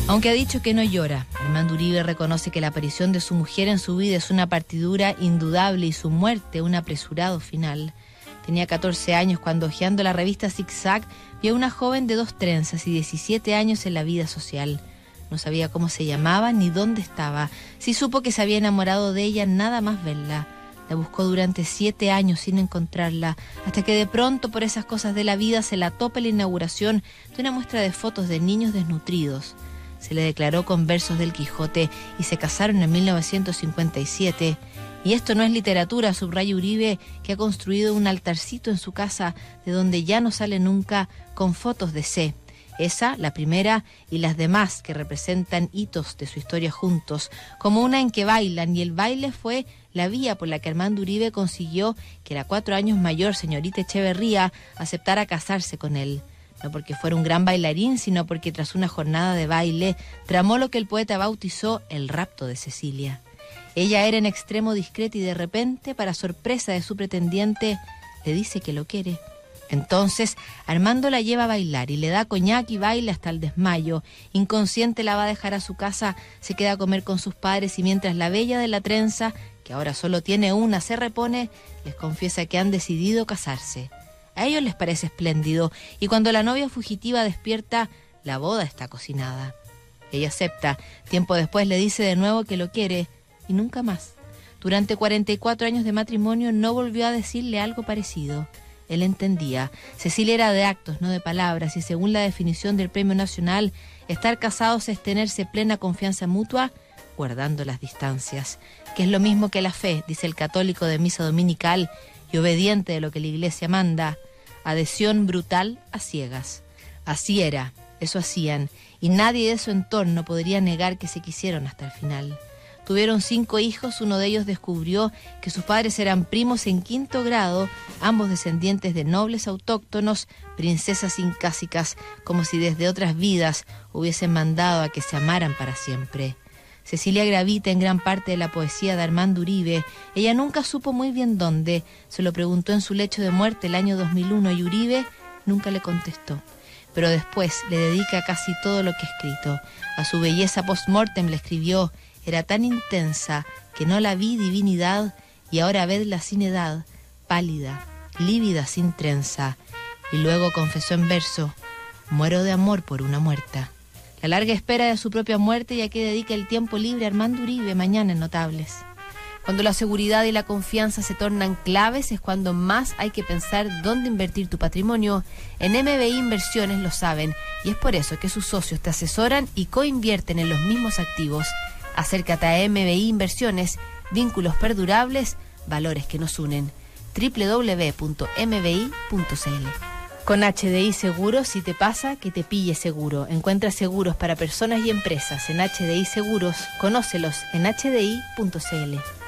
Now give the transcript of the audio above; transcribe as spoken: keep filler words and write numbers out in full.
Aunque ha dicho que no llora, Armando Uribe reconoce que la aparición de su mujer en su vida es una partidura indudable y su muerte un apresurado final. Tenía catorce años cuando, hojeando la revista Zig Zag, vio a una joven de dos trenzas y diecisiete años en la vida social. No sabía cómo se llamaba ni dónde estaba. Sí supo que se había enamorado de ella nada más verla. La buscó durante siete años sin encontrarla, hasta que de pronto, por esas cosas de la vida, se la topa en la inauguración de una muestra de fotos de niños desnutridos. Se le declaró con versos del Quijote y se casaron en mil novecientos cincuenta y siete. Y esto no es literatura, subraya Uribe, que ha construido un altarcito en su casa de donde ya no sale nunca, con fotos de C. Esa, la primera, y las demás que representan hitos de su historia juntos, como una en que bailan, y el baile fue la vía por la que Armando Uribe consiguió que la cuatro años mayor señorita Echeverría aceptara casarse con él. No porque fuera un gran bailarín, sino porque tras una jornada de baile tramó lo que el poeta bautizó el rapto de Cecilia. Ella era en extremo discreta y de repente, para sorpresa de su pretendiente, le dice que lo quiere. Entonces, Armando la lleva a bailar y le da coñac y baila hasta el desmayo. Inconsciente la va a dejar a su casa, se queda a comer con sus padres y mientras la bella de la trenza, que ahora solo tiene una, se repone, les confiesa que han decidido casarse. A ellos les parece espléndido y cuando la novia fugitiva despierta, la boda está cocinada. Ella acepta. Tiempo después le dice de nuevo que lo quiere y nunca más. Durante cuarenta y cuatro años de matrimonio no volvió a decirle algo parecido. Él entendía. Cecilia era de actos, no de palabras, y según la definición del Premio Nacional, estar casados es tenerse plena confianza mutua, guardando las distancias, que es lo mismo que la fe, dice el católico de misa dominical y obediente de lo que la Iglesia manda. Adhesión brutal a ciegas. Así era, eso hacían, y nadie de su entorno podría negar que se quisieron hasta el final. Tuvieron cinco hijos, uno de ellos descubrió que sus padres eran primos en quinto grado, ambos descendientes de nobles autóctonos, princesas incásicas, como si desde otras vidas hubiesen mandado a que se amaran para siempre. Cecilia gravita en gran parte de la poesía de Armando Uribe. Ella nunca supo muy bien dónde. Se lo preguntó en su lecho de muerte el año dos mil uno y Uribe nunca le contestó. Pero después le dedica casi todo lo que ha escrito. A su belleza post-mortem le escribió: era tan intensa que no la vi divinidad y ahora vedla sin edad, pálida, lívida sin trenza. Y luego confesó en verso: muero de amor por una muerta. La larga espera de su propia muerte y a qué dedica el tiempo libre Armando Uribe, mañana en Notables. Cuando la seguridad y la confianza se tornan claves es cuando más hay que pensar dónde invertir tu patrimonio. En M B I Inversiones lo saben y es por eso que sus socios te asesoran y coinvierten en los mismos activos. Acércate a M B I Inversiones, vínculos perdurables, valores que nos unen. doble u doble u doble u punto m b i punto c l. Con H D I Seguros, si te pasa, que te pille seguro. Encuentra seguros para personas y empresas en H D I Seguros. Conócelos en h d i punto c l.